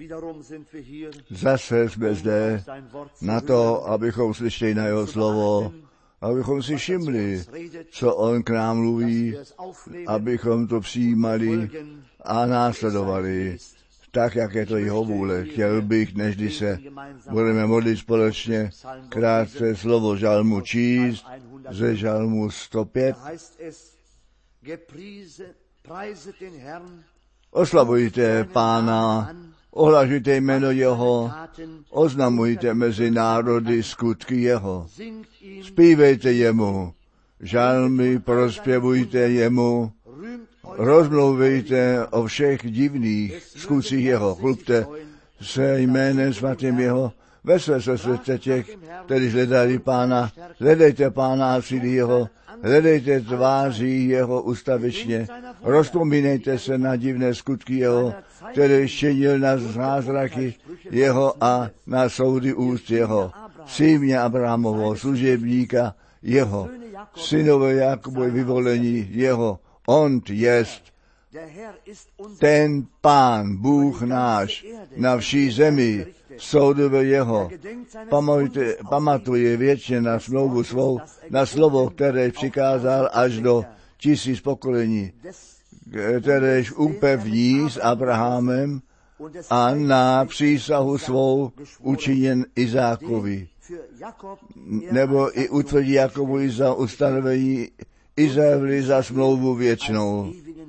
Zase jsme zde na to, abychom slyšeli na jeho slovo, abychom si všimli, co on k nám mluví, abychom to přijímali a následovali, tak, jak je to jeho vůle. Chtěl bych, než když se budeme modlit společně, krátce slovo žalmu číst, ze žalmu 105. Oslavujte Pána, ohlašujte jméno jeho, oznamujte mezi národy skutky jeho. Zpívejte jemu, žalmy prospěvujte jemu, rozmlouvejte o všech divných skutcích jeho, chlubte se jménem svatým jeho, vesel se srdce těch, kteří hledali Pána, hledejte Pána a síly jeho, hledejte tváří jeho ustavičně, rozpomínejte se na divné skutky jeho, které činil na zázraky jeho a na soudy úst jeho, syně Abrahamovo, služebníka jeho, synové Jakobovi vyvolení jeho, on jest ten Pán, Bůh náš, na vší zemi, soudové jeho, pamatuje věčně na smlouvu svou, na slovo, které přikázal až do 1000 pokolení, kteréž upevní s Abrahamem a na přísahu svou učiněn Izákovi, nebo i utvrdí Jakobu za ustanovení Izraeli za smlouvu věčnou.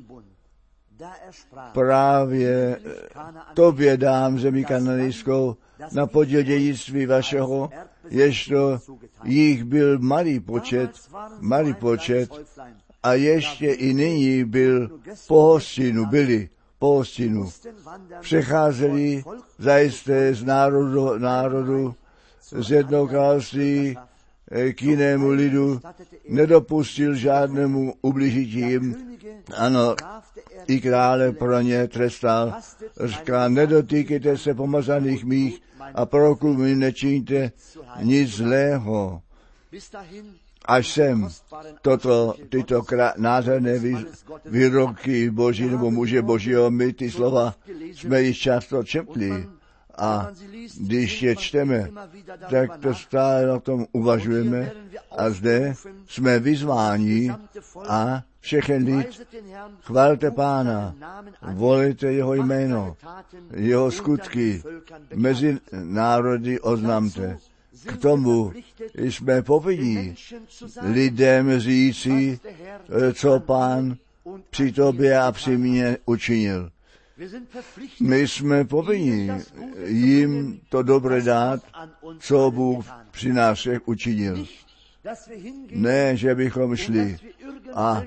Právě tobě dám zemi kananejskou na podíl dědictví vašeho, ježto jich byl malý počet a ještě i nyní byl byli pohostinu. Přecházeli zajisté z národu z jednoho království k jinému lidu, nedopustil žádnému ublížití jim. Ano, i krále pro ně trestal. Říká, nedotýkejte se pomazaných mých a proroků mi nečiňte nic zlého. Až sem tyto nádherné výroky Boží nebo muže Božího, my ty slova jsme již často četli. A když je čteme, tak to stále o tom uvažujeme a zde jsme vyzváni a všechen lid, chvalte Pána, volejte jeho jméno, jeho skutky, mezi národy oznamte. K tomu jsme povinni lidem říci, co Pán při tobě a při mně učinil. My jsme povinni jim to dobré dát, co Bůh při nás všech učinil. Ne, že bychom šli a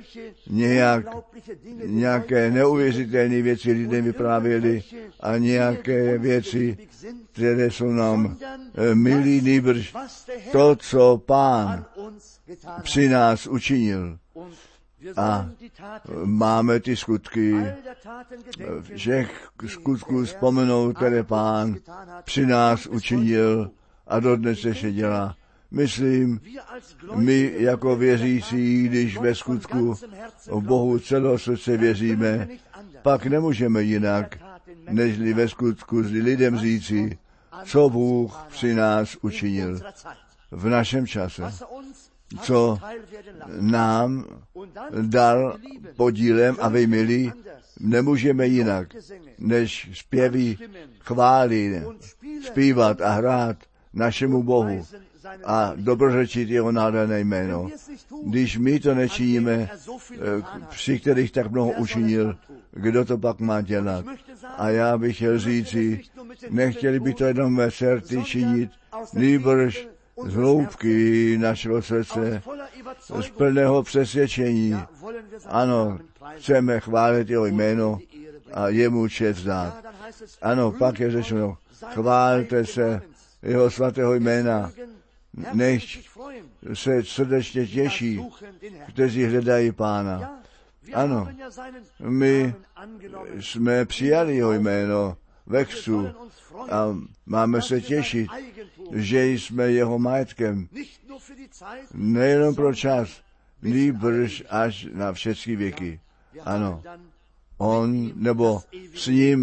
nějaké neuvěřitelné věci lidem vyprávěli a nějaké věci, které jsou nám milí, nýbrž to, co Pán při nás učinil. A máme ty skutky, všech skutků vzpomenout, které Pán při nás učinil a dodnes ještě dělá. Myslím, my jako věřící, když ve skutku v Bohu celého srdce věříme, pak nemůžeme jinak, nežli ve skutku lidem říci, co Bůh při nás učinil v našem čase, co nám dal podílem a vymili, nemůžeme jinak, než zpěvy chvály, zpívat a hrát našemu Bohu a dobrořečit jeho nádherné jméno. Když my to nečiníme, při kterých tak mnoho učinil, kdo to pak má dělat? A já bych chtěl říci, nechtěli by to jenom ve srdci činit, nýbrž z hloubky našeho srdce, z plného přesvědčení. Ano, chceme chválit jeho jméno a jemu čest dát. Ano, pak je řečeno, chválte se jeho svatého jména, nechť se srdečně těší, kteří hledají Pána. Ano, my jsme přijali jeho jméno ve křtu a máme se těšit, že jsme jeho majetkem. Nejenom pro čas, nýbrž až na všechny věky. Ano, on nebo s ním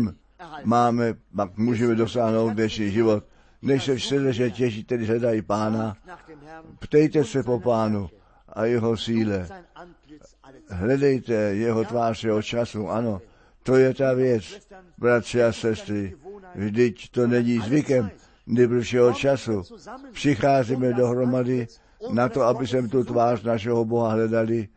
pak můžeme dosáhnout věčný život. Než se srdečně těší, který hledají Pána, ptejte se po Pánu a jeho síle. Hledejte jeho tvář, jeho času, ano. To je ta věc, bratři a sestry. Vždyť to není zvykem, nejbližšího času. Přicházíme dohromady na to, aby jsme tu tvář našeho Boha hledali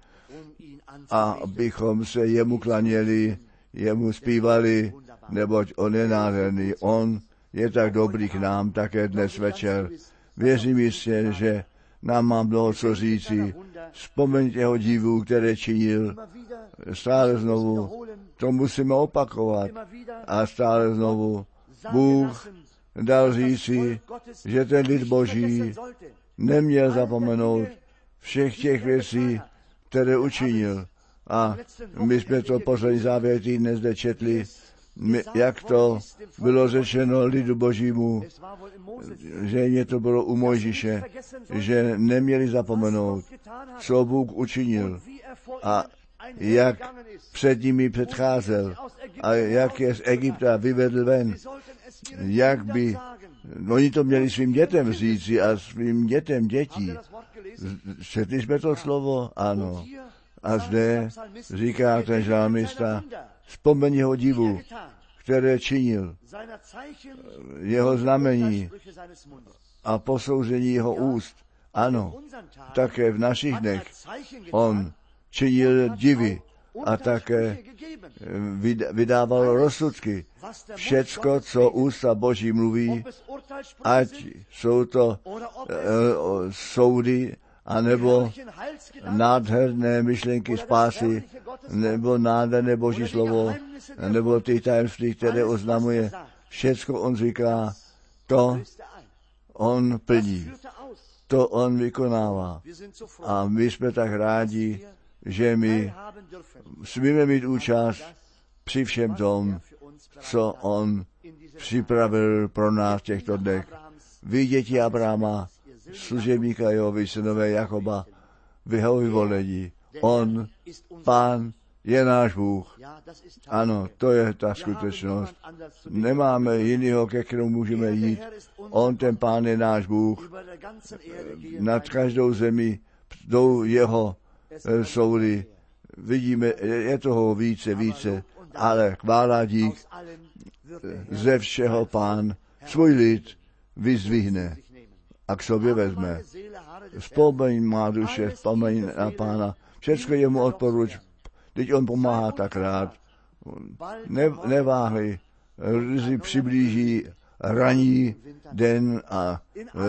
a abychom se jemu klaněli, jemu zpívali, neboť on je nádherný. On je tak dobrý k nám také dnes večer. Věřím jistě, že nám má mnoho co říci. Vzpomeňte jeho divů, které činil. Stále znovu to musíme opakovat. A stále znovu Bůh dal říci, že ten lid Boží neměl zapomenout všech těch věcí, které učinil. A my jsme to poslední závěr týdne zde četli, jak to bylo řečeno lidu Božímu, že mě to bylo u Mojžíše, že neměli zapomenout, co Bůh učinil a jak před nimi předcházel a jak je z Egypta vyvedl ven, jak by, oni to měli svým dětem říci a svým dětem dětí. Četli jsme to slovo? Ano. A zde říká ten žalmista, vzpomeň jeho divu, které činil, jeho znamení a posouzení jeho úst. Ano, také v našich dnech on činil divy a také vydával rozsudky. Všecko, co ústa Boží mluví, ať jsou to soudy, anebo nádherné myšlenky spásy, nebo nádherné Boží slovo, nebo ty tajemství, které oznamuje. Všecko on říká, to on plní, to on vykonává. A my jsme tak rádi, že my smíme mít účast při všem tom, co on připravil pro nás v těchto dnech. Vy, děti Abrahama, služebníka Jehovi, synové Jakoba, v jeho vyvolení. On, Pán, je náš Bůh. Ano, to je ta skutečnost. Nemáme jiného, ke kterému můžeme jít. On, ten Pán, je náš Bůh. Nad každou zemi jdou jeho soudy. Vidíme, je toho více, ale chvála dík, ze všeho Pán svůj lid vyzdvihne a k sobě vezme. Vzpomeň má duše, vzpomeň na Pána. Všecko jemu odporuč, teď on pomáhá tak rád. Neváhej, brzy přiblíží ranní den a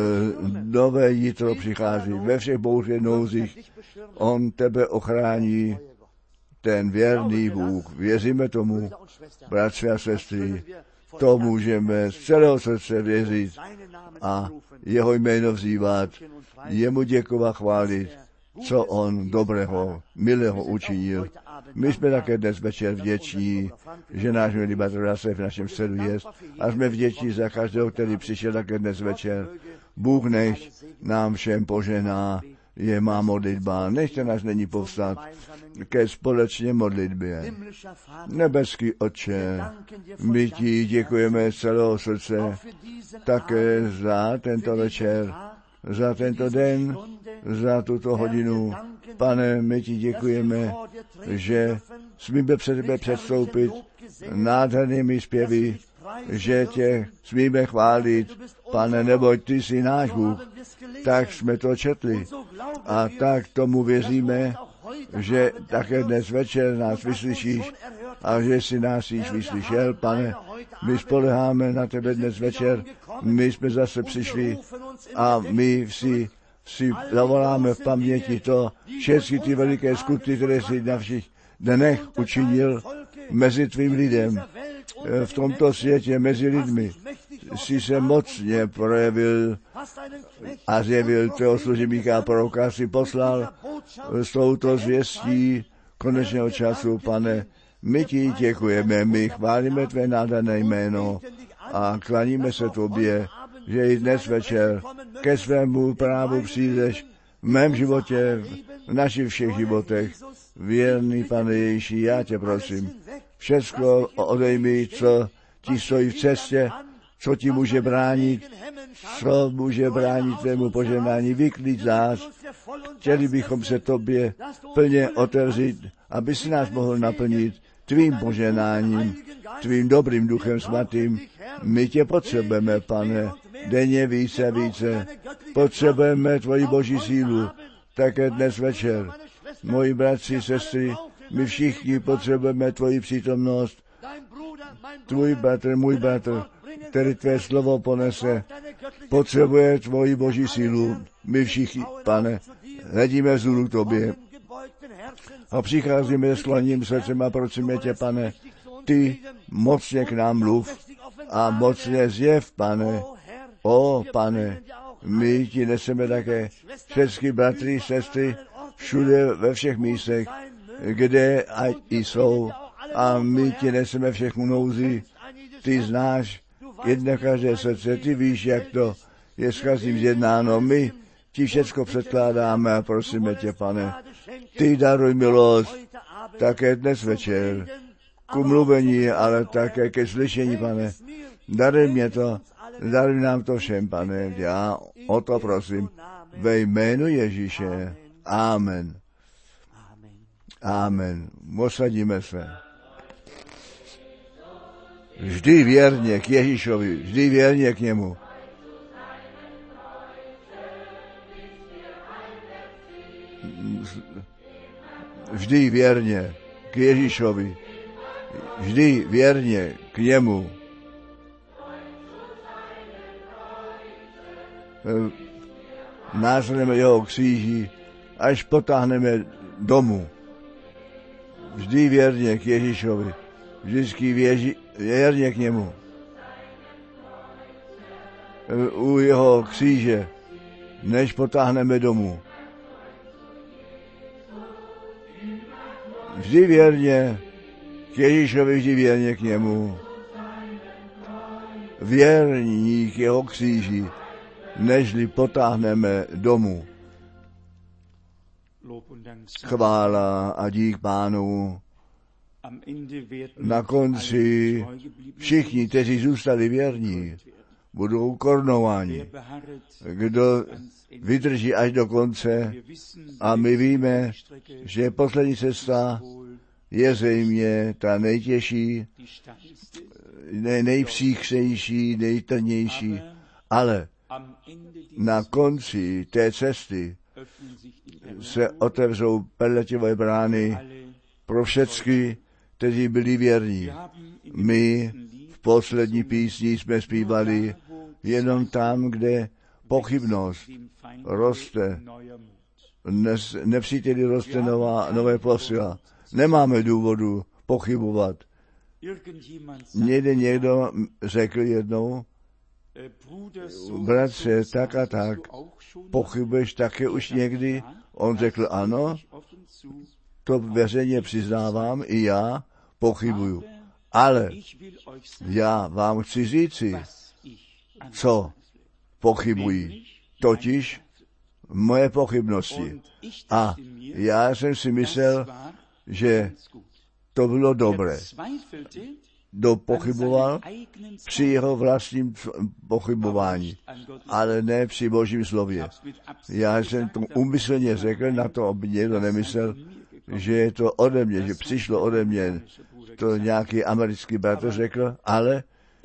nové jitro přichází. Ve všech bouřích nouzích on tebe ochrání, ten věrný Bůh. Věříme tomu, bratři a sestry, to můžeme z celého srdce věřit a jeho jméno vzývat, jemu děkovat, chválit, co on dobrého, milého učinil. My jsme také dnes večer vděční, že náš milý bratr Rasef v našem středu je a jsme vděční za každého, který přišel také dnes večer. Bůh nech nám všem požená, je má modlitba. Nechte nás není povstat ke společně modlitbě. Nebeský Otče, my ti děkujeme z celého srdce také za tento večer, za tento den, za tuto hodinu. Pane, my ti děkujeme, že smíme před tebe předstoupit nádhernými zpěvy, že tě smíme chválit, Pane, neboť ty jsi náš Bůh. Tak jsme to četli a tak tomu věříme, že také dnes večer nás vyslyšíš a že jsi nás již vyslyšel, Pane. My spoleháme na tebe dnes večer, my jsme zase přišli a my si zavoláme v paměti to, všechny ty veliké skutky, které jsi na všech dnech učinil mezi tvým lidem. V tomto světě mezi lidmi jsi se mocně projevil a zjevil tvého služebníka a proroka si poslal s touto zvěstí konečného času, Pane. My ti děkujeme, my chválíme tvé nádherné jméno a klaníme se tobě, že i dnes večer ke svému právu přijdeš v mém životě, v našich všech životech. Věrný Pane Ježíši, já tě prosím, všecko odejmi, co ti stojí v cestě, co ti může bránit, co může bránit tvému požehnání. Vyklíč nás, chtěli bychom se tobě plně otevřít, aby si nás mohl naplnit tvým požehnáním, tvým dobrým duchem svatým. My tě potřebujeme, Pane, denně více a více. Potřebujeme tvoji boží sílu, také dnes večer. Moji bratři, sestry, my všichni potřebujeme tvoji přítomnost. Tvůj bratr, můj bratr, který tvé slovo ponese, potřebuje tvoji boží sílu. My všichni, Pane, hledíme vzhůru k tobě a přicházíme s skloněným srdcem a prosíme tě, Pane, ty mocně k nám mluv a mocně zjev, Pane. O, Pane, my ti neseme také všechny bratry, sestry, všude, ve všech místech, kde ať jsou, a my ti neseme všechnu nouzi. Ty znáš jedno každé srdce, ty víš, jak to je s každým zjednáno. My ti všecko předkládáme a prosíme tě, Pane, ty daruj milost také dnes večer ku mluvení, ale také ke slyšení, Pane. Daruj mě to, daruj nám to všem, Pane. Já o to prosím ve jménu Ježíše. Amen. Amen. Posadíme se. Vždy věrně k Ježíšovi, vždy věrně k němu. Vždy věrně k Ježíšovi, vždy věrně k němu. Následujeme jeho kříži, až potáhneme domů. Vždy věrně k Ježíšovi, vždycky věrně k němu. U jeho kříže, než potáhneme domů. Vždy věrně k Ježíšovi, vždy věrně k němu. Věrní k jeho kříži, nežli potáhneme domů. Chvála a dík Pánu. Na konci všichni, kteří zůstali věrní, budou korunováni. Kdo vydrží až do konce, a my víme, že poslední cesta je zřejmě ta nejtěžší, nejpříkřejší, nejtrnější, ale na konci té cesty se otevřou perletivé brány pro všechny, kteří byli věrní. My v poslední písni jsme zpívali jenom tam, kde pochybnost roste, nepříteli roste nové posila. Nemáme důvodu pochybovat. Někdo řekl jednou, bratře, tak a tak, pochybuješ také už někdy? On řekl, ano, to veřejně přiznávám, i já pochybuju. Ale já vám chci říci, co pochybují, totiž moje pochybnosti. A já jsem si myslel, že to bylo dobré. Kdo pochyboval při jeho vlastním pochybování, ale ne při Božím slově. Já jsem to úmyslně řekl, na to, aby někdo nemyslel, že je to ode mě, že přišlo ode mě. To nějaký americký bratr řekl, ale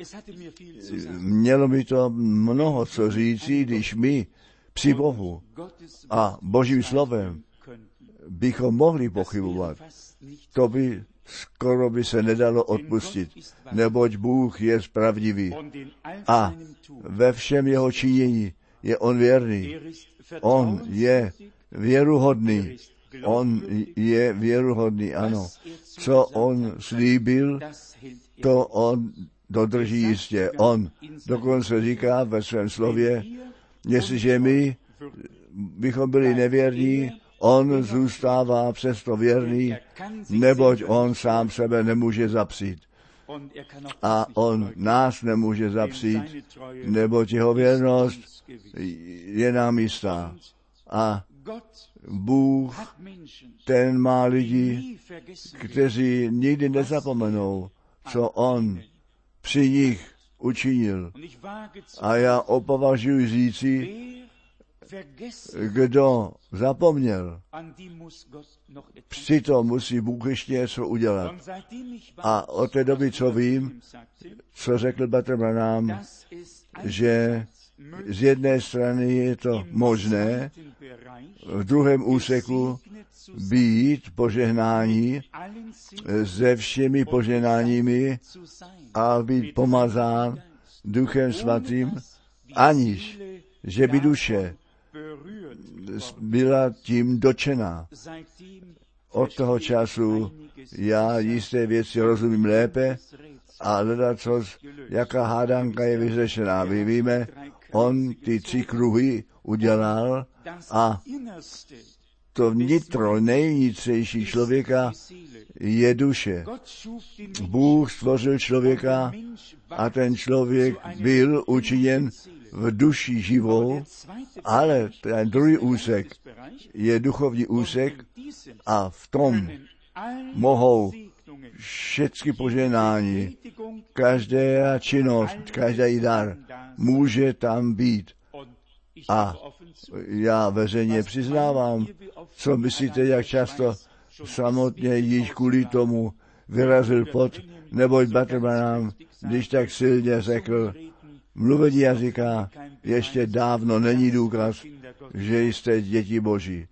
mělo mi to mnoho co říci, když my při Bohu a Božím slovem bychom mohli pochybovat. To by skoro by se nedalo odpustit, neboť Bůh je pravdivý a ve všem jeho činění je on věrný. On je věruhodný. On je věruhodný, ano. Co on slíbil, to on dodrží jistě. On dokonce říká ve svém slově, jestliže my bychom byli nevěrní, on zůstává přesto věrný, neboť on sám sebe nemůže zapřít. A on nás nemůže zapřít, neboť jeho věrnost je nám jistá. A Bůh, ten má lidi, kteří nikdy nezapomenou, co on při nich učinil. A já opovažuji říci, kdo zapomněl, přitom musí Bůh ještě něco udělat. A od té doby, co vím, co řekl Bratr Branham, že z jedné strany je to možné v druhém úseku být požehnání se všemi požehnáními a být pomazán Duchem Svatým, aniž že by duše byla tím dotčená. Od toho času já jisté věci rozumím lépe a ledacos, jaká hádanka je vyřešená. My víme, on ty 3 kruhy udělal a to vnitro nejvnitřejší člověka je duše. Bůh stvořil člověka a ten člověk byl učiněn v duši živou, ale ten druhý úsek je duchovní úsek a v tom mohou všechny požehnání, každá činnost, každý dar může tam být. A já veřejně přiznávám, co myslíte, jak často samotně již kvůli tomu vyrazil pot, neboť Bratr Branham, když tak silně řekl, mluvení jazyka ještě dávno není důkaz, že jste děti Boží.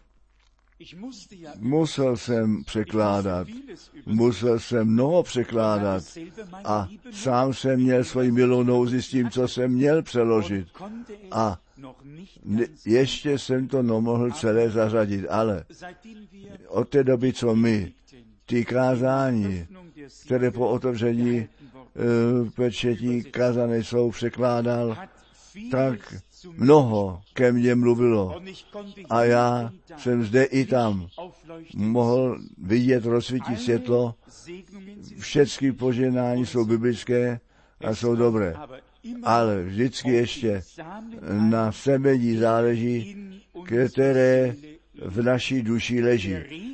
Musel jsem překládat, musel jsem mnoho překládat a sám jsem měl svoji milou nouzi s tím, co jsem měl přeložit. A ještě jsem to nemohl celé zařadit, ale od té doby, co my ty kázání, které po otevření pečetí kazané jsou, překládal, tak mnoho ke mně mluvilo. A já jsem zde i tam mohl vidět rozsvítit světlo. Všechny požehnání jsou biblické a jsou dobré. Ale vždycky ještě na semení záleží, které v naší duši leží.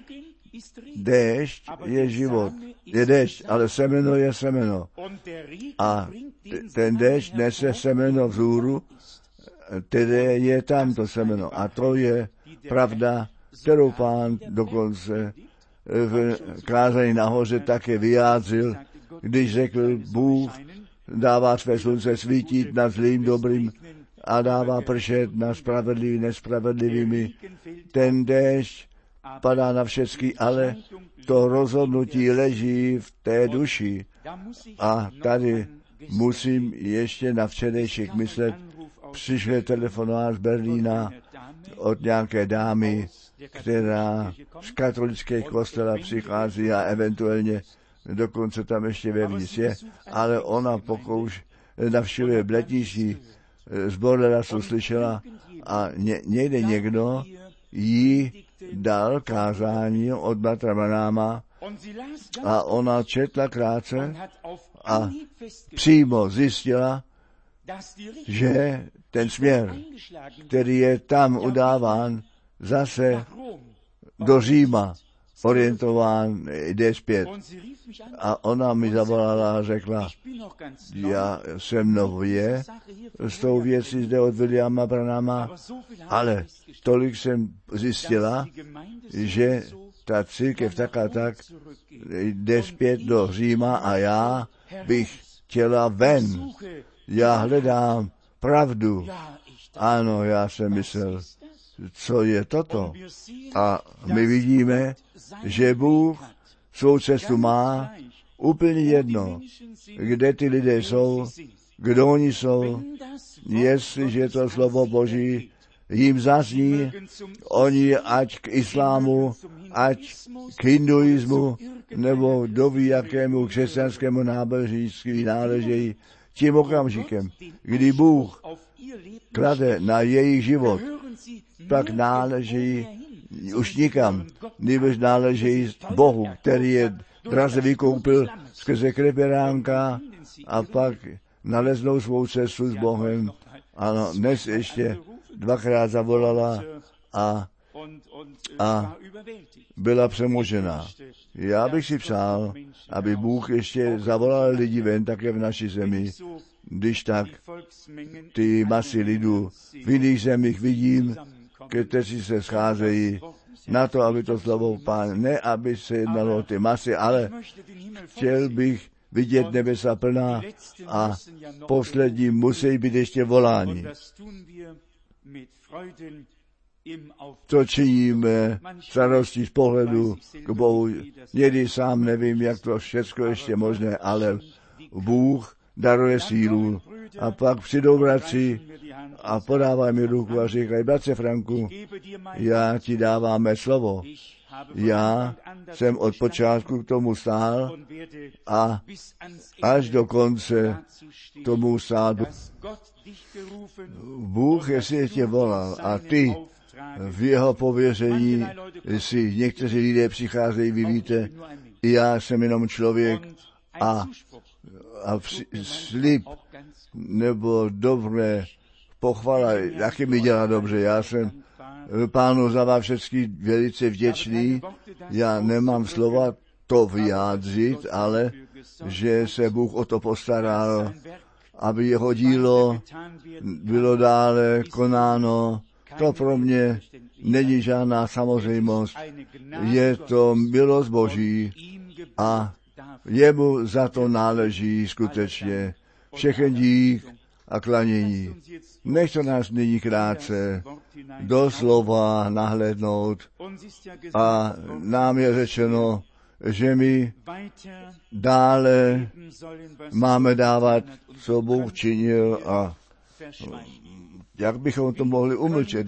Déšť je život. Je déšť, ale semeno je semeno. A ten déšť nese semeno vzhůru, které je tam to semeno. A to je pravda, kterou Pán dokonce v kázání nahoře také vyjádřil, když řekl, Bůh dává své slunce svítit nad zlým dobrým a dává pršet na spravedlivý nespravedlivými. Ten déšť padá na všechny, ale to rozhodnutí leží v té duši. A tady musím ještě na včerejšek myslet. Přišel telefonát z Berlína od nějaké dámy, která z katolického kostela přichází a eventuálně dokonce tam ještě vevnitř je, ale ona navštěvuje bletniční sbor, co slyšela a někde někdo jí dal kázání od Bratra Branhama a ona četla krátce a přímo zjistila, že ten směr, který je tam udáván, zase do Říma orientován, jde zpět. A ona mi zavolala a řekla, já jsem nově s tou věcí zde od Williama Branhama, ale tolik jsem zjistila, že ta církev tak a tak jde zpět do Říma a já bych chtěla ven. Já hledám pravdu. Ano, já jsem myslel, co je toto. A my vidíme, že Bůh svou cestu má úplně jedno, kde ty lidé jsou, kdo oni jsou, jestliže to slovo Boží jim zazní, oni ať k islámu, ať k hinduismu, nebo doví jakému křesťanskému náboženství náležejí, tím okamžikem, kdy Bůh klade na jejich život, pak náleží už nikam, nebož náleží Bohu, který je draze vykoupil skrze krev beránka a pak naleznou svou cestu s Bohem. Ano, dnes ještě dvakrát zavolala a a byla přemožena. Já bych si přál, aby Bůh ještě zavolal lidi ven také v naší zemi. Když tak ty masy lidů v jiných zemích vidím, kteří se scházejí na to, aby to slovo Pán, ne aby se jednalo o ty masy, ale chtěl bych vidět nebesa plná a poslední musí být ještě volání. To činíme s radostí z pohledu k Bohu. Někdy sám nevím, jak to všechno ještě možné, ale Bůh daruje sílu. A pak přijdou bratři a podávají mi ruku a říkají, bratře Franku, já ti dávám mé slovo. Já jsem od počátku k tomu stál a až do konce tomu stál. Bůh jestli tě volal a ty v jeho pověření si někteří lidé přicházejí, vy víte, i já jsem jenom člověk a slib nebo dobré pochvala, taky mi dělá dobře. Já jsem Pánu za vás všechny velice vděčný. Já nemám slova to vyjádřit, ale že se Bůh o to postaral, aby jeho dílo bylo dále konáno. To pro mě není žádná samozřejmost. Je to milost Boží a jemu za to náleží skutečně všechen dík a klanění. Nech to nás nyní krátce do slova nahlédnout a nám je řečeno, že my dále máme dávat, co Bůh činil a jak bychom to mohli umlčet,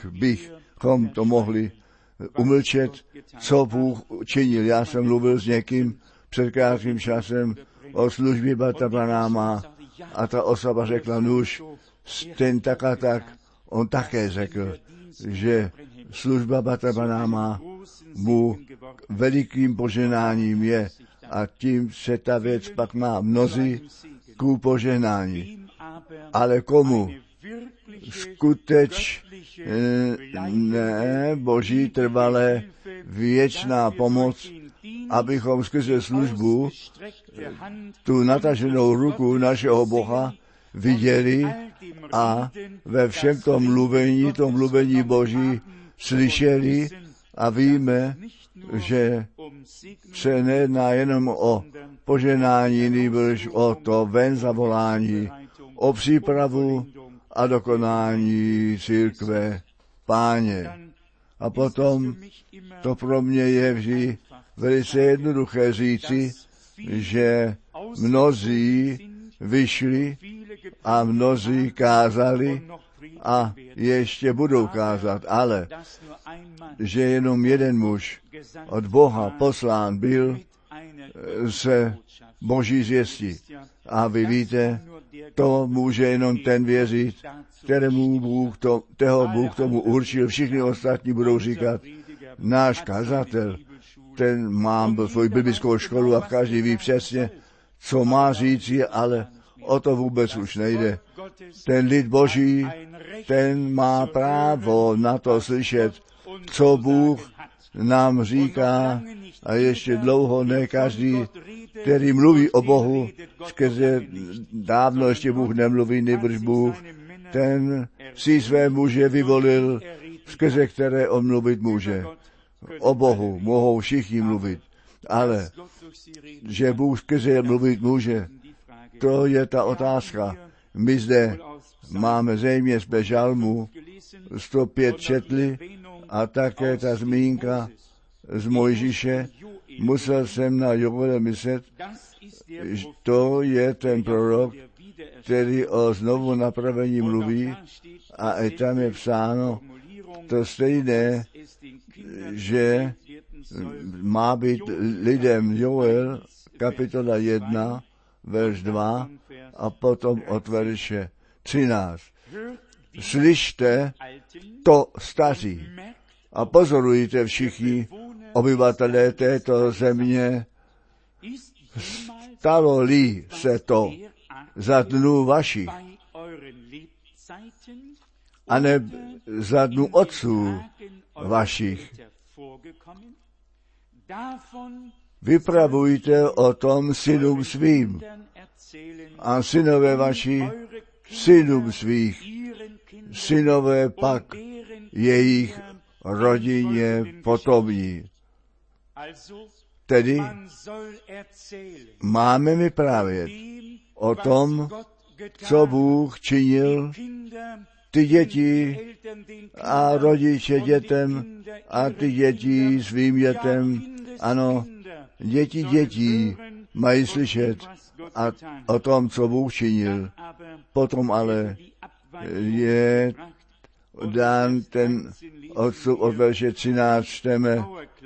co Bůh činil. Já jsem mluvil s někým před krátkým časem o službě bratra Branáma a ta osoba řekla, nuž, ten tak a tak, on také řekl, že služba bratra Branáma mu velikým poženáním je a tím se ta věc pak má mnozí ku poženání. Ale komu skutečné Boží trvalé věčná pomoc, abychom skrze službu tu nataženou ruku našeho Boha viděli a ve všem tom mluvení Boží slyšeli a víme, že se nejedná jenom o poženání, nýbrž o to ven zavolání, o přípravu a dokonání církve Páně. A potom to pro mě je vždy velice jednoduché říci, že mnozí vyšli a mnozí kázali a ještě budou kázat, ale že jenom jeden muž od Boha poslán byl se Boží zvěstí. A vy víte, to může jenom ten věřit, kterému Bůh tomu určil. Všichni ostatní budou říkat, náš kazatel, ten má svoji biblickou školu a každý ví přesně, co má říci, ale o to vůbec už nejde. Ten lid Boží, ten má právo na to slyšet, co Bůh nám říká a ještě dlouho ne každý, který mluví o Bohu, skrze dávno ještě Bůh nemluví, nýbrž Bůh, ten si své muže vyvolil, skrze které on mluvit může. O Bohu mohou všichni mluvit, ale že Bůh skrze mluvit může, to je ta otázka. My zde máme zřejmě z Žalmu 105 četli a také ta zmínka z Mojžíše. Musel jsem na Joele myslet, to je ten prorok, který o znovu napravení mluví a i tam je psáno to stejné, že má být lidem Joel, kapitola 1, verš 2 a potom od verše 13. Slyšte to staří a pozorujte všichni obyvatelé této země, stalo-li se to za dnů vašich, aneb za dnu otců vašich. Vypravujte o tom synům svým a synové vaši synům svých, synové pak jejich rodině potomní. Tedy máme vyprávět o tom, co Bůh činil, ty děti a rodiče dětem a ty děti svým dětem. Ano, děti dětí mají slyšet a o tom, co Bůh činil. Potom ale je dán ten odstup od verše 13, čteme: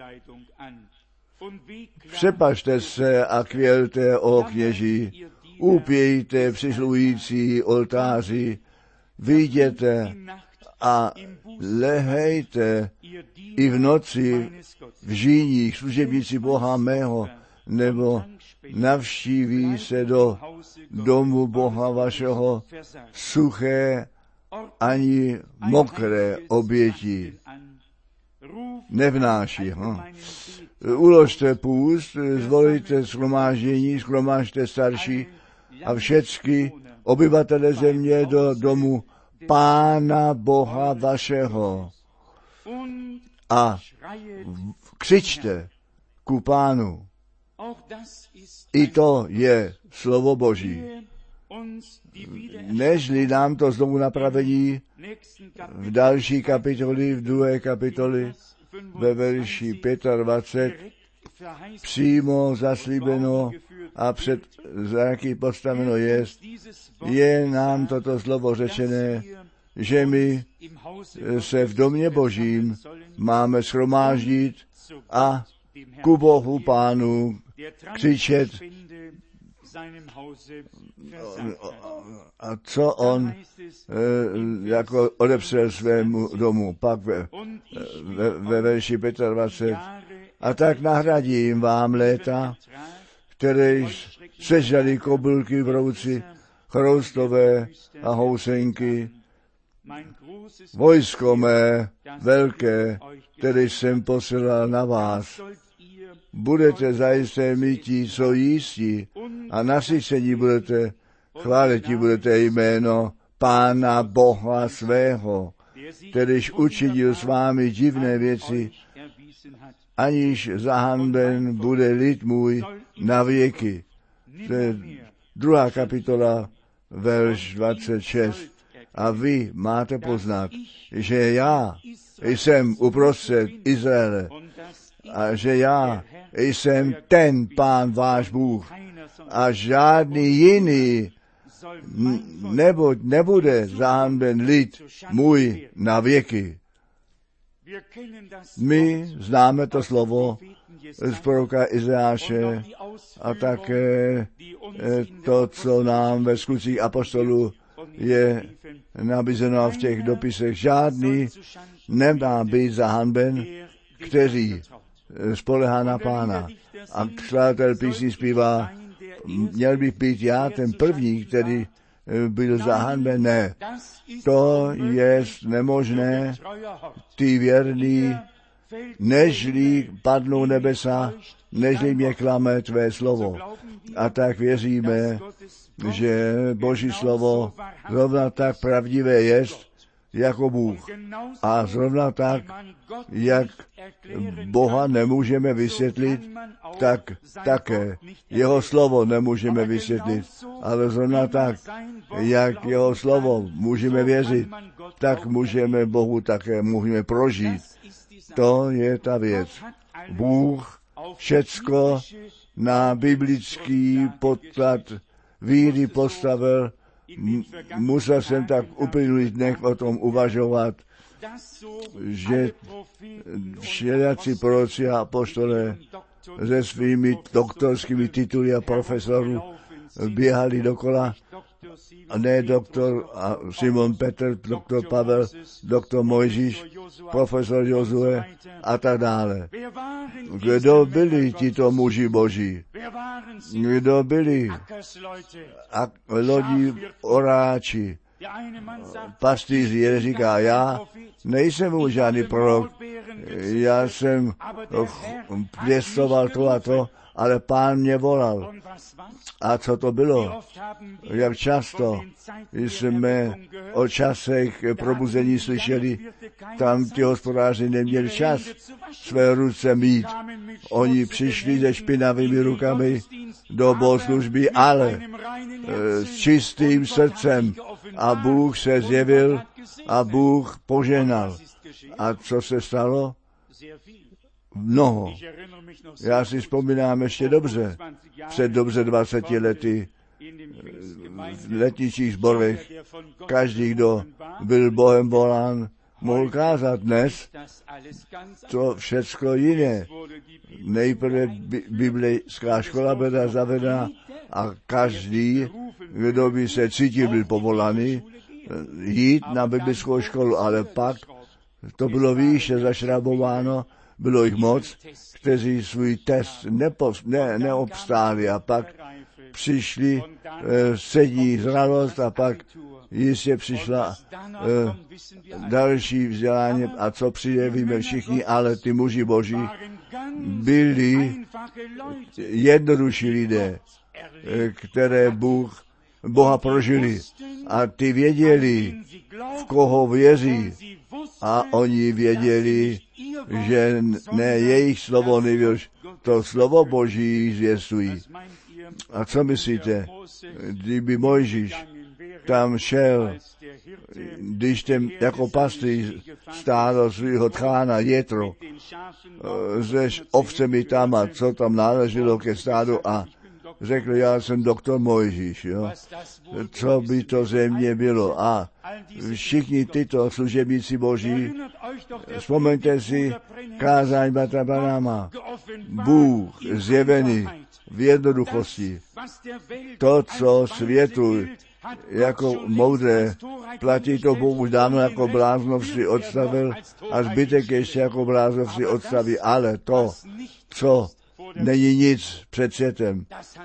Přepašte se a kvělte, o kněži, upějte přisluhující oltáři, vyjděte a lehejte i v noci v žíních služebníci Boha mého, nebo navštíví se do domu Boha vašeho suché ani mokré oběti nevnáší. Uložte půst, zvolejte shromáždění, shromážďte starší a všecky obyvatele země do domu Pána Boha vašeho a křičte ku Pánu. I to je slovo Boží. Nežli nám to znovu napravení v další kapitoli, v 2. kapitoli, ve verši 25, přímo zaslíbeno a před zraky postaveno je nám toto slovo řečené, že my se v domě Božím máme shromáždit a ku Bohu Pánu křičet, a co on jako odepřel svému domu. Pak ve verši 25. A tak nahradím vám léta, které sežrali kobylky v rouci, chroustové a housenky, vojsko mé velké, které jsem posílal na vás. Budete zajisté mítí, co jístí a nasycení budete, chváliti budete jméno Pána Boha svého, kterýž učinil s vámi divné věci, aniž zahanben bude lid můj na věky. To je 2. kapitola, verš 26. A vy máte poznat, že já jsem uprostřed Izraele a že já jsem ten Pán váš Bůh a žádný jiný nebude zahanben lid můj na věky. My známe to slovo z proroka Izajáše a také to, co nám ve skutcích apoštolů je nabízeno v těch dopisech. Žádný nemá být zahanben, který spolehá na Pána. A skladatel písní zpívá, měl bych být já ten první, který byl zahanben. Ne, to je nemožné, ty věrný, nežli padnou nebesa, nežli mě klame tvé slovo. A tak věříme, že Boží slovo zrovna tak pravdivé jest, jako Bůh. A zrovna tak, jak Boha nemůžeme vysvětlit, tak také jeho slovo nemůžeme vysvětlit. Ale zrovna tak, jak jeho slovo můžeme věřit, tak můžeme Bohu také můžeme prožít. To je ta věc. Bůh všecko na biblický podklad víry postavil. Musel jsem tak uplynulých dnech o tom uvažovat, že všelijací proroci a apoštolé se svými doktorskými tituly a profesorů běhali dokola, a ne doktor a Simon Petr, doktor Pavel, doktor Mojžíš, profesor Jozue a tak dále. Kdo byli tito muži boží? Kdo byli lodí oráči? pastýř jeden říká, já nejsem už žádný prorok, já jsem pěstoval to a to, ale Pán mě volal. A co to bylo? Jak často jsme o časech probuzení slyšeli, tam ti hospodáři neměli čas své ruce mít. Oni přišli se špinavými rukami do bohoslužby, ale s čistým srdcem. A Bůh se zjevil a Bůh požehnal. A co se stalo? Mnoho. Já si vzpomínám ještě dobře, před dobře 20 lety v letničích sborech každý, kdo byl Bohem volán, mohl kázat. Dnes to všecko jiné. Nejprve biblická škola byla zavedena a každý, kdo by se cítil, byl povolaný jít na biblickou školu, ale pak to bylo výše zašrabováno, bylo jich moc, kteří svůj test neobstáli a pak přišli střední zralost a pak jistě přišla další vzdělání a co přijde, víme všichni, ale ty muži boží byli jednodušší lidé, které Boha prožili a ty věděli, v koho věří a oni věděli, že ne jejich slovo nejvěř, to slovo Boží zvěstují. A co myslíte, kdyby Mojžíš tam šel, když ten jako pastýř stálo svýho tchána Jetro se ovcemi tam a co tam náleželo ke stádu a řekl, já jsem doktor Mojžíš, jo. Co by to ze mě bylo? A všichni tyto služebníci boží, vzpomeňte si kázání bratra Branhama, Bůh zjevený v jednoduchosti. To, co světu jako moudré platí, to Bůh už dávno jako bláznov si odstavil a zbytek ještě jako bláznov si odstaví, ale to, co není nic před světem,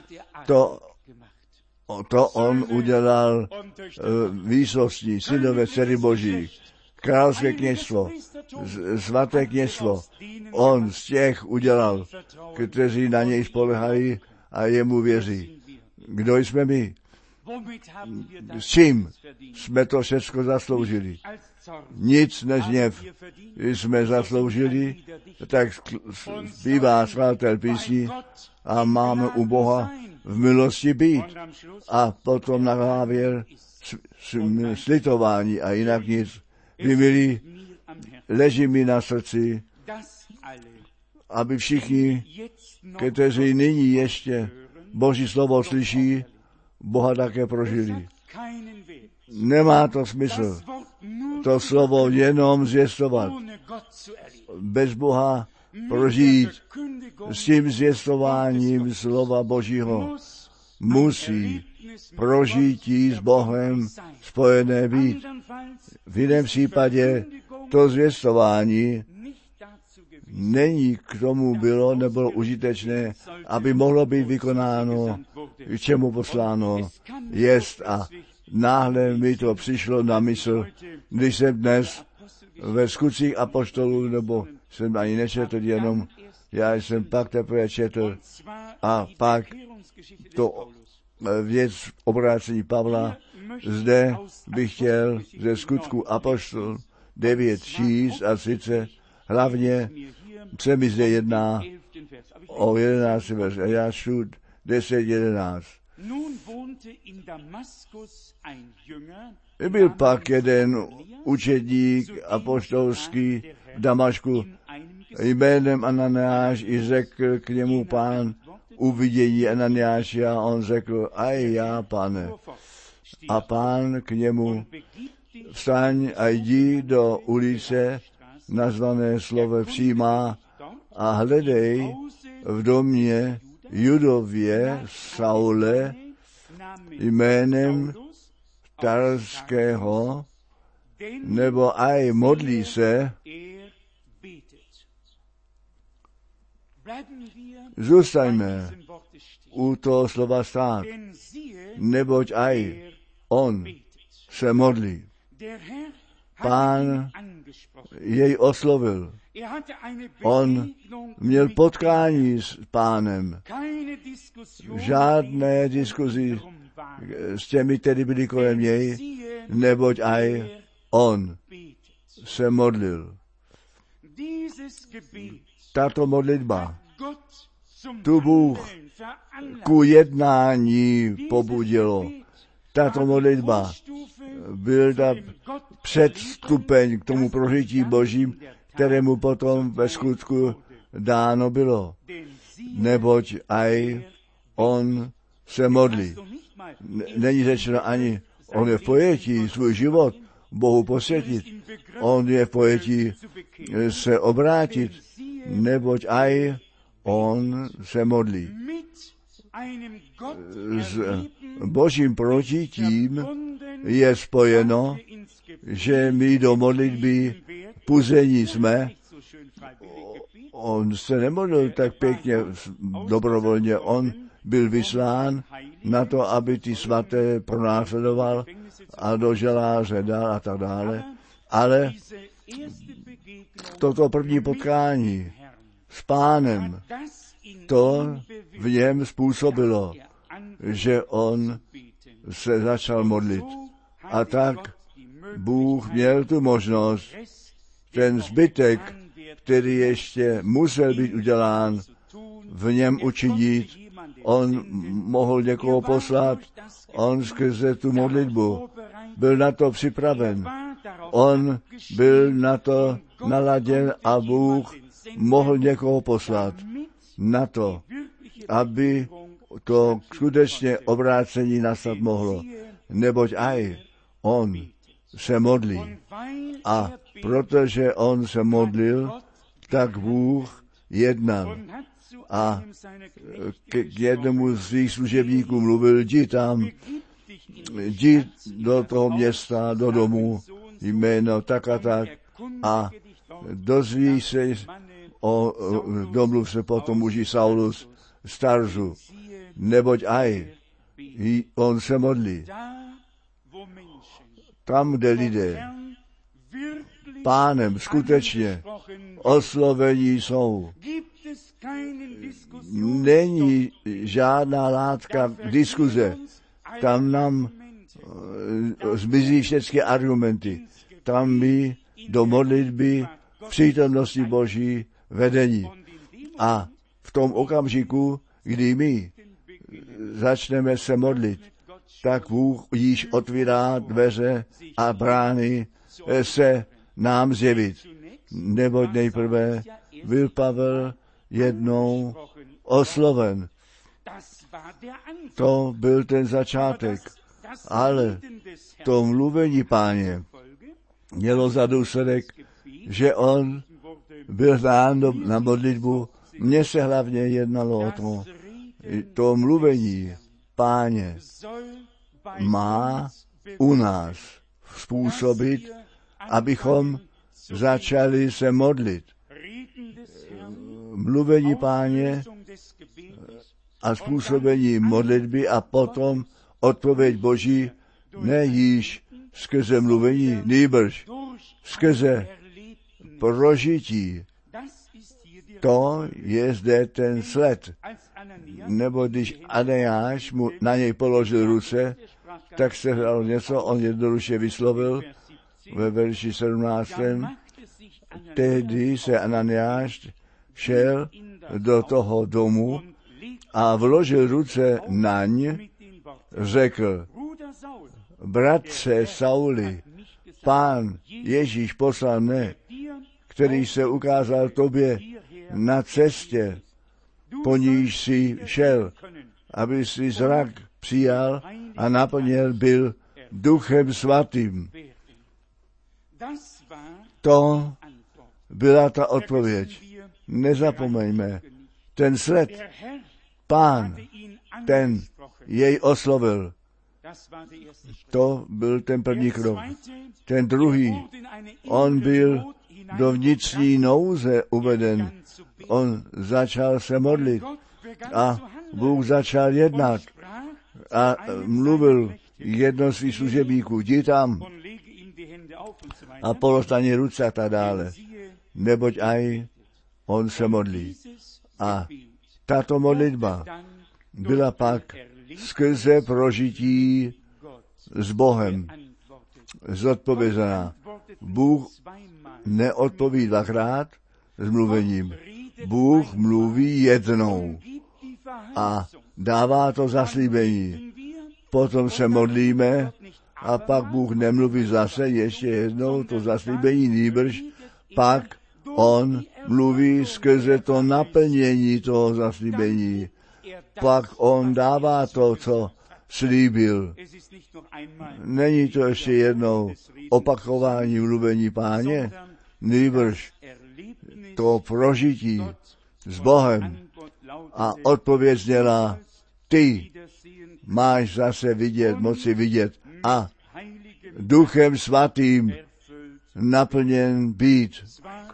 to on udělal výsostní, synové dcery boží, královské kněžstvo, svaté kněžstvo. On z těch udělal, kteří na něj spolehají a jemu věří. Kdo jsme my? S čím jsme to všechno zasloužili? Nic než hněv jsme zasloužili, tak zpívá skladatel písní a máme u Boha v milosti být. A potom na závěr slitování a jinak nic. Vy milí, leží mi na srdci, aby všichni, kteří nyní ještě Boží slovo slyší, Boha také prožili. Nemá to smysl to slovo jenom zvěstovat. Bez Boha prožít s tím zvěstováním slova Božího musí prožití s Bohem spojené být. V jiném případě to zvěstování není k tomu bylo, nebylo užitečné, aby mohlo být vykonáno, k čemu posláno jest. A náhle mi to přišlo na mysl, když jsem dnes ve skutcích apoštolů, nebo jsem ani nečetl jenom, já jsem pak teprve četl a pak to věc obrácení Pavla, zde bych chtěl ze skutku apoštol 9 číst a sice hlavně se mi zde jedná o 11 verš a já čtu 10:11. Byl pak jeden učedník apoštolský v Damašku jménem Ananiáš i řekl k němu Pán uvidění Ananiáši a on řekl, aj já, Pane. A Pán k němu, vstaň a jdi do ulice, nazvané slove Přímá, a hledej v domě Judově Saule jménem Tarského, nebo aj modlí se. Zůstaňme u toho slova stát, neboť aj on se modlí. Pán jej oslovil. On měl potkání s Pánem. Žádné diskuzi s těmi, kteří byli kolem něj, neboť aj on se modlil. Tato modlitba tu Bůh ku jednání pobudilo. Tato modlitba byl ta předstupeň k tomu prožití Božím, kterému potom ve skutku dáno bylo. Neboť aj on se modlí. Není řečeno ani, on je v pojetí svůj život Bohu posvětit. On je v pojetí se obrátit, neboť aj on se modlí. S Božím prožitím je spojeno, že my do modlitby puzení jsme. On se nemodlil tak pěkně dobrovolně, on byl vyslán na to, aby ty svaté pronásledoval a do žaláře dal a tak dále. Ale toto první potkání s Pánem, to v něm způsobilo, že on se začal modlit. A tak Bůh měl tu možnost ten zbytek, který ještě musel být udělán, v něm učinit. On mohl někoho poslat, on skrze tu modlitbu byl na to připraven. On byl na to naladěn a Bůh mohl někoho poslat na to, aby to skutečně obrácení nastat mohlo. Neboť aj on se modlí. A protože on se modlil, tak Bůh jednal. A k jednomu z svých služebníků mluvil, jdi do toho města, do domu, jméno tak a dozví se domluv se potom muži Saulus z Tarzu, neboť aj on se modlí. Tam, kde lidé Pánem skutečně oslovení jsou, není žádná látka diskuze. Tam nám zmizí všechny argumenty. Tam my do modlitby v přítomnosti Boží vedení. A v tom okamžiku, kdy my začneme se modlit, tak Bůh již otvírá dveře a brány se nám zjevit. Neboť nejprve byl Pavel jednou osloven. To byl ten začátek. Ale to mluvení Páně mělo za důsledek, že on byl dán na modlitbu. Mně se hlavně jednalo o to mluvení Páně má u nás způsobit, abychom začali se modlit. Mluvení Páně a způsobení modlitby a potom odpověď Boží ne již skrze mluvení, nýbrž skrze prožití. To je zde ten sled. Nebo když Aneáš mu na něj položil ruce, tak se hralo něco, on jednoduše vyslovil ve verši 17. Tehdy se Ananiáš šel do toho domu a vložil ruce naň, řekl, bratře Sauli, Pán Ježíš poslal mne, který se ukázal tobě na cestě, po níž jsi šel, aby si zrak přijal a naplněn byl Duchem Svatým. To byla ta odpověď. Nezapomeňme, ten sled, Pán, ten jej oslovil. To byl ten první krok. Ten druhý, on byl do vnitřní nouze uveden. On začal se modlit a Bůh začal jednat a mluvil jedno z svých služebníků, jdi tam a polož na ně ruce a tak dále, neboť aj on se modlí. A tato modlitba byla pak skrze prožití s Bohem zodpovězená. Bůh neodpoví dvakrát s mluvením. Bůh mluví jednou a dává to zaslíbení. Potom se modlíme a pak Bůh nemluví zase ještě jednou to zaslíbení, nýbrž pak on mluví skrze to naplnění toho zaslíbení. Pak on dává to, co slíbil. Není to ještě jednou opakování mluvení Páně, nýbrž to prožití s Bohem. A odpověď zněla, ty máš zase vidět, moci vidět a Duchem Svatým naplněn být.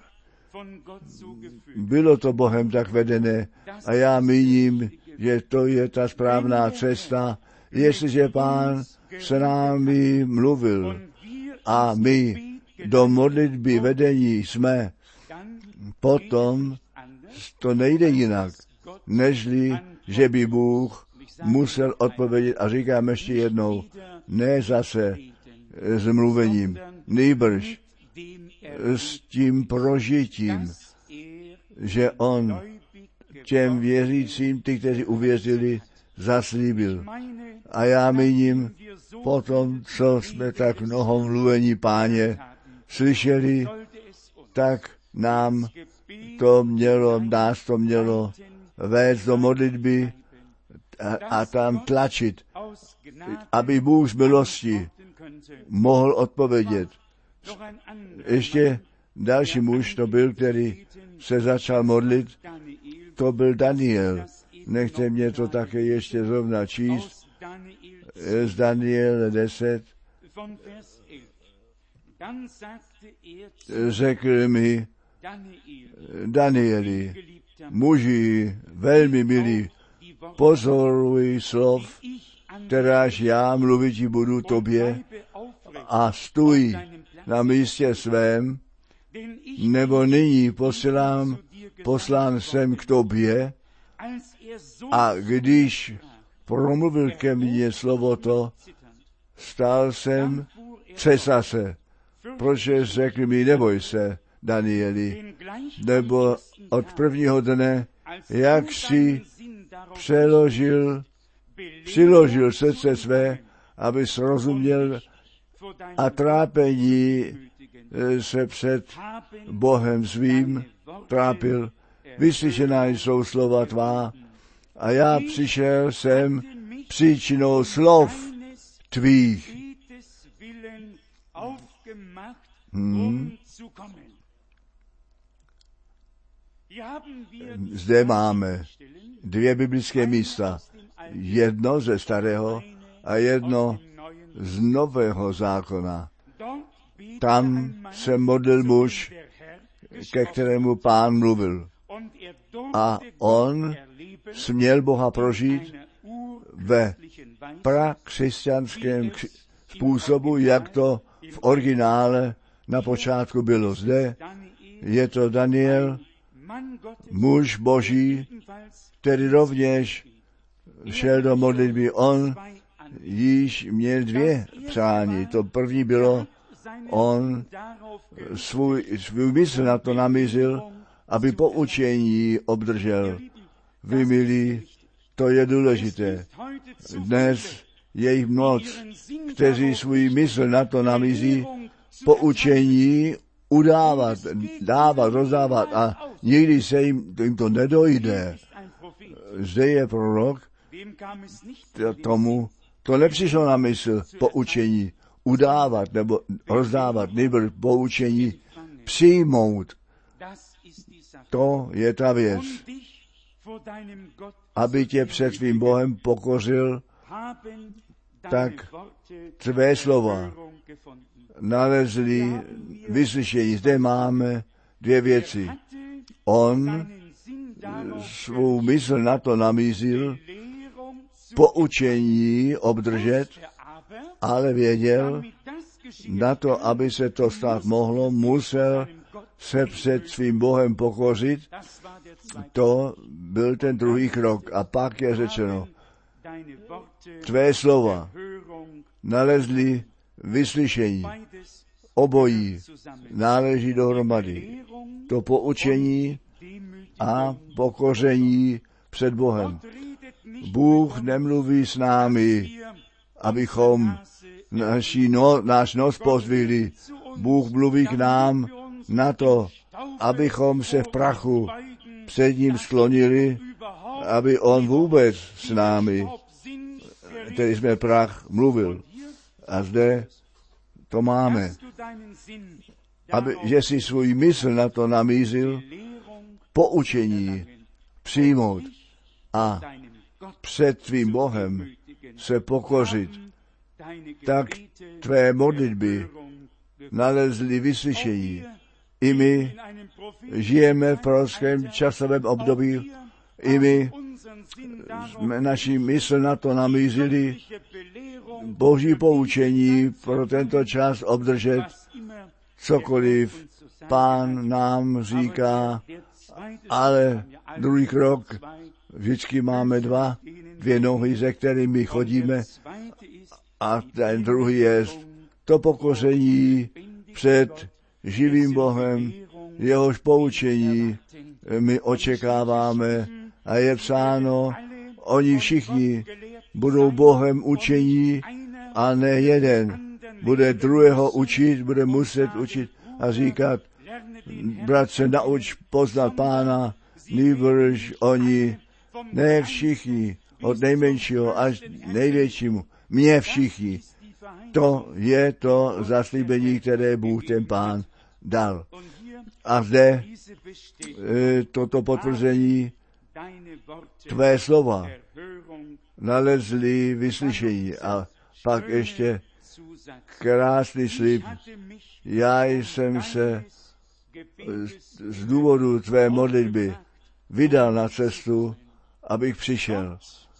Bylo to Bohem tak vedené a já míním, že to je ta správná cesta, jestliže Pán s námi mluvil a my do modlitby vedení jsme, potom to nejde jinak, nežli, že by Bůh musel odpovědět a říkám ještě jednou, ne zase s mluvením, nýbrž s tím prožitím, že on těm věřícím, ty, kteří uvěřili, zaslíbil. A já míním, potom, co jsme tak mnoho mluvení Páně slyšeli, tak nás to mělo vést do modlitby a tam tlačit, aby Bůh z milosti mohl odpovědět. Ještě další muž to byl, který se začal modlit, to byl Daniel. Nechte mě to také ještě zrovna číst z Daniel 10. Řekl mi, Danieli, muži velmi milí, pozoruj slov, kteráž já mluvit ti budu tobě a stůj na místě svém, nebo nyní poslán jsem k tobě a když promluvil ke mně slovo to, stál jsem třesase, protože řekl mi, neboj se, Danieli, nebo od prvního dne, jak si přiložil srdce své, aby srozuměl a trápení se před Bohem svým trápil. Vyslyšená jsou slova tvá a já přišel jsem příčinou slov tvých. Zde máme dvě biblické místa. Jedno ze starého a jedno z nového zákona. Tam se modlil muž, ke kterému Pán mluvil. A on směl Boha prožít ve prakřesťanském způsobu, jak to v originále na počátku bylo. Zde je to Daniel, muž Boží, který rovněž šel do modlitby. On již měl dvě přání. To první bylo, on svůj mysl na to namířil, aby poučení obdržel. Vy, milí, to je důležité. Dnes je jich moc, kteří svůj mysl na to namíří, poučení rozdávat a nikdy se jim to nedojde. Zde je prorok, tomu to nepřišlo na mysl poučení udávat nebo rozdávat, nebo poučení přijmout. To je ta věc. Aby tě před svým Bohem pokořil, tak tvé slova nalezli vyslyšení. Zde máme dvě věci. On svou mysl na to namířil, poučení obdržet ale věděl, na to, aby se to stát mohlo, musel se před svým Bohem pokořit. To byl ten druhý krok. A pak je řečeno, tvé slova nalezli vyslyšení. Obojí náleží dohromady. To poučení a pokoření před Bohem. Bůh nemluví s námi, abychom náš nos pozdvihli. Bůh mluví k nám na to, abychom se v prachu před ním sklonili, aby on vůbec s námi, který jsme prach, mluvil. A zde to máme. Že si svůj mysl na to namířil, poučení přijmout a před tvým Bohem se pokořit, tak tvé modlitby nalezly vyslyšení. I my žijeme v prorockém časovém období, i my jsme naši mysl na to namířili, Boží poučení pro tento čas obdržet, cokoliv Pán nám říká, ale druhý krok, vždycky máme dvě nohy, ze kterými chodíme, a ten druhý je to pokoření před živým Bohem, jehož poučení my očekáváme a je psáno, oni všichni budou Bohem učení a ne jeden. Bude druhého učit, bude muset učit a říkat, bratře, nauč poznat Pána, nýbrž oni, ne všichni, od nejmenšího až největšímu, mě všichni. To je to zaslíbení, které Bůh ten Pán dal. A zde toto potvrzení, tvé slova nalezli vyslyšení. A pak ještě krásný slib. Já jsem se z důvodu tvé modlitby vydal na cestu, abych přišel.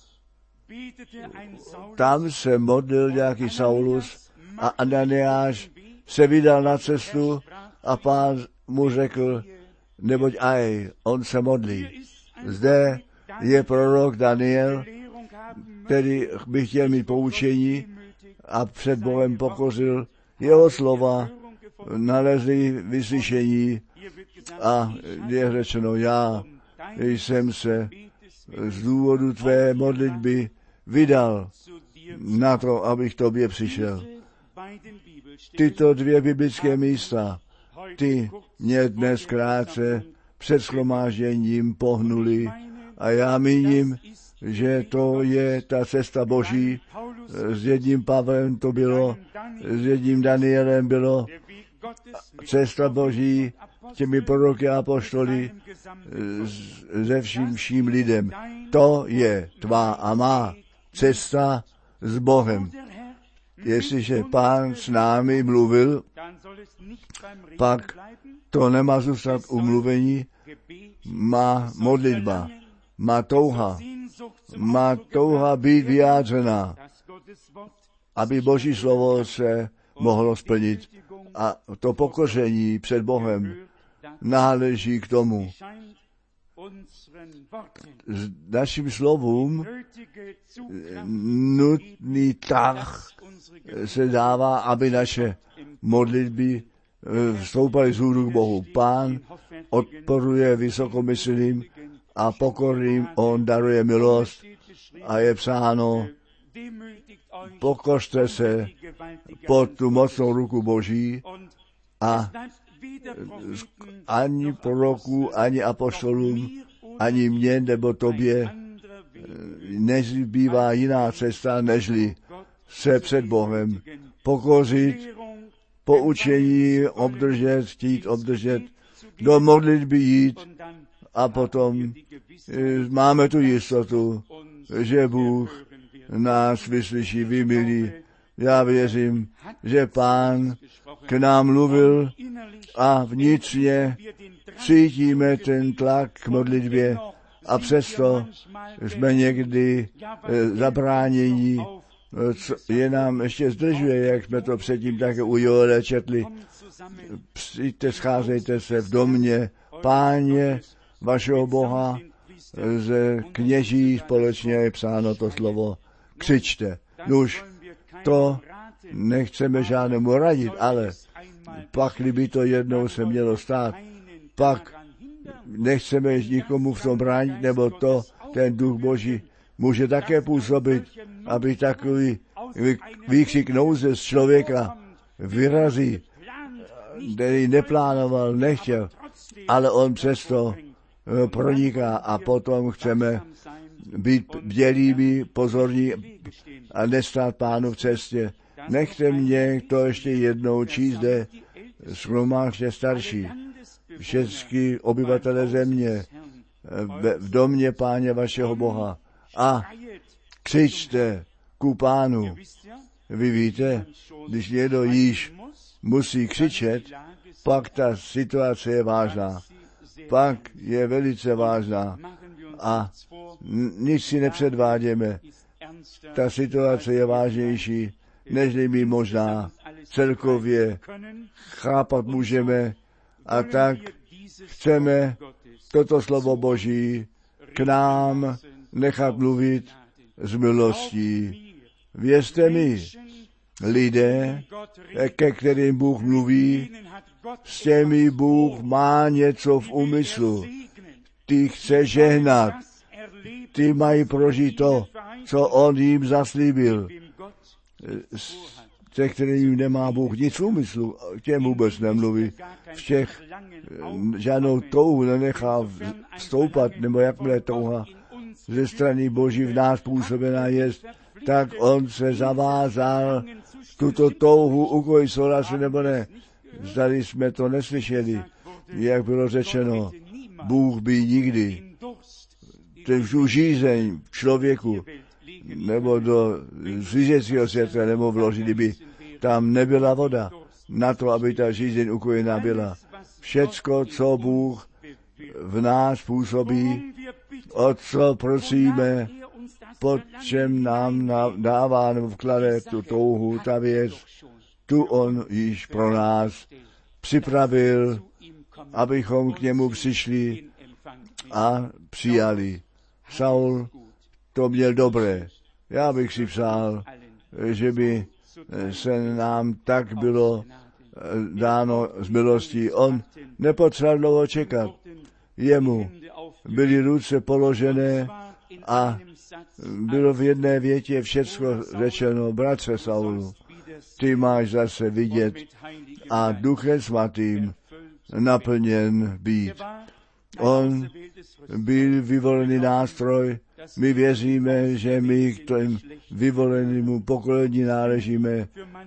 Tam se modlil nějaký Saulus a Ananiáš se vydal na cestu a Pán mu řekl, neboť on se modlí. Zde je prorok Daniel, který by chtěl mít poučení a před Bohem pokořil. Jeho slova nalezli vyslyšení a je řečeno, já jsem se z důvodu tvé modlitby vydal na to, abych tobě přišel. Tyto dvě biblické místa, ty mě dnes krátce před shromážděním pohnuli a já míním, že to je ta cesta Boží. S jedním Pavlem to bylo, s jedním Danielem bylo cesta Boží, těmi proroky a apoštoly, ze vším lidem. To je tvá a má cesta s Bohem. Jestliže Pán s námi mluvil, pak to nemá zůstat u mluvení, má modlitba, má touha být vyjádřená, aby Boží slovo se mohlo splnit. A to pokoření před Bohem náleží k tomu. Našim slovům nutný tah se dává, aby naše modlitby vstoupaly vzhůru k Bohu. Pán odporuje vysokomyslným a pokorným, on daruje milost a je psáno, pokořte se pod tu mocnou ruku Boží a ani proroků, ani apoštolům, ani mně nebo tobě nezbývá jiná cesta, nežli se před Bohem pokořit, poučení obdržet, chtít obdržet, do modlitby jít a potom máme tu jistotu, že Bůh nás vyslyší, vymilí. Já věřím, že Pán k nám mluvil a vnitřně cítíme ten tlak k modlitbě a přesto jsme někdy zabráněni je nám ještě zdržuje, jak jsme to předtím také u Joele četli. Přijďte, scházejte se v domě Páně vašeho Boha, ze kněží společně je psáno to slovo, křičte. Nuž, to nechceme žádnému radit, ale pak, kdyby to jednou se mělo stát, pak nechceme nikomu v tom bránit, nebo to ten duch Boží může také působit, aby takový výkřik nouze z člověka vyrazí, který neplánoval, nechtěl, ale on přesto proniká a potom chceme být bdělými, pozorní a nestát Pánu v cestě. Nechte mě to ještě jednou číst, zde shromáždě starší, všechny obyvatele země, v domě Páně vašeho Boha a křičte ku Pánu. Vy víte, když někdo již musí křičet, pak ta situace je vážná. Pak je velice vážná a nic si nepředváděme. Ta situace je vážnější, nežli my možná celkově chápat můžeme, a tak chceme toto slovo Boží k nám nechat mluvit z milostí. Věřte mi, lidé, ke kterým Bůh mluví, s těmi Bůh má něco v úmyslu. Ty chce žehnat. Ty mají prožít to, co on jim zaslíbil. Se kterým nemá Bůh nic v úmyslu, k těm vůbec nemluví. V těch žádnou touhu nenechá vstoupat, nebo jakmile touha ze strany Boží v nás působená je, tak on se zavázal tuto touhu ukojit, souhlasit nebo ne. Zdali jsme to neslyšeli, jak bylo řečeno, Bůh by nikdy tu žízeň v člověku nebo do zvířecího světa nebo vložili by tam nebyla voda na to, aby ta žízeň ukojená byla. Všecko, co Bůh v nás působí, o co prosíme, pod čem nám dává nebo vklade tu touhu, ta věc, tu on již pro nás připravil, abychom k němu přišli a přijali. Saul to měl dobré. Já bych si přál, že by se nám tak bylo dáno z milostí. On nepotřeboval dlouho čekat. Jemu byly ruce položené a bylo v jedné větě všecko řečeno: bratře Saulu, ty máš zase vidět a Duchem Svatým naplněn být. On byl vyvolený nástroj. My věříme, že my k tomu vyvolenému pokolení náležíme.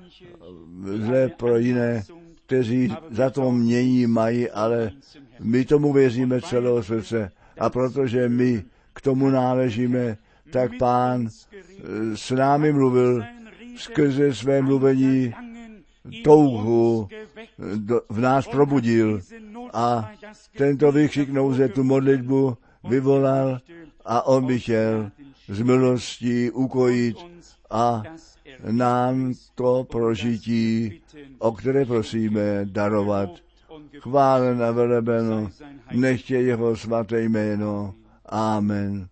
Zle pro jiné, kteří za to mění mají, ale my tomu věříme celého srdce. A protože my k tomu náležíme, tak Pán s námi mluvil skrze své mluvení, touhu v nás probudil a tento výkřik nouze, tu modlitbu vyvolal a on by chtěl z milostí ukojit a nám to prožití, o které prosíme, darovat. Chválen a velebeno, nechtě jeho svaté jméno. Amen.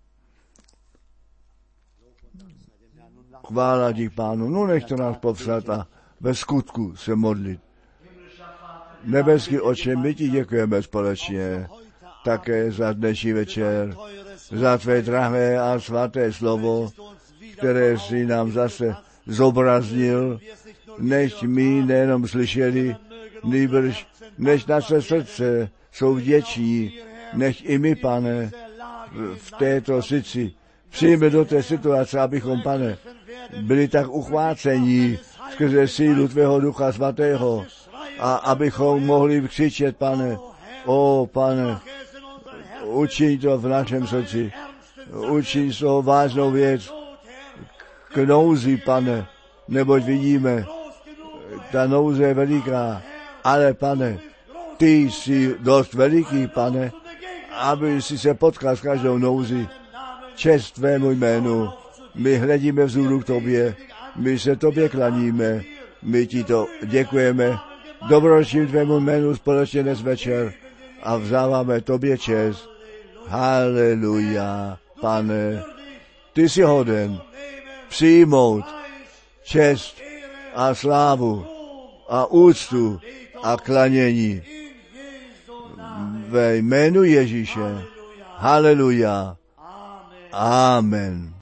Chvála ti, Pánu. No nechte nás povstat a ve skutku se modlit. Nebeský Otče, my ti děkujeme společně také za dnešní večer, za tvé drahé a svaté slovo, které jsi nám zase zobraznil, než my nejenom slyšeli, nýbrž než naše srdce jsou vděční, než i my, Pane, v této sici přijme do té situace, abychom, Pane, byli tak uchvácení skrze sílu tvého Ducha Svatého a abychom mohli křičet, Pane, o Pane, učiň to v našem srdci, učiň z toho vážnou věc k nouzi, Pane, neboť vidíme, ta nouze je veliká, ale, Pane, ty jsi dost veliký, Pane, aby si se potkal s každou nouzi. Čest tvému jménu, my hledíme vzhůru k tobě My se tobě klaníme, my ti to děkujeme, dobročím tvému jménu společně dnes večer a vzáváme tobě čest. Haleluja, Pane, ty jsi hoden přijmout čest a slávu a úctu a klanění ve jménu Ježíše. Haleluja. Amen.